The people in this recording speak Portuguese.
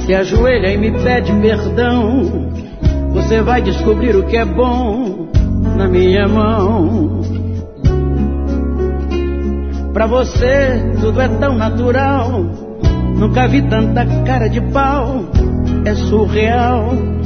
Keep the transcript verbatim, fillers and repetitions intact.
Se ajoelha e me pede perdão, você vai descobrir o que é bom na minha mão. Pra você tudo é tão natural, nunca vi tanta cara de pau, é surreal.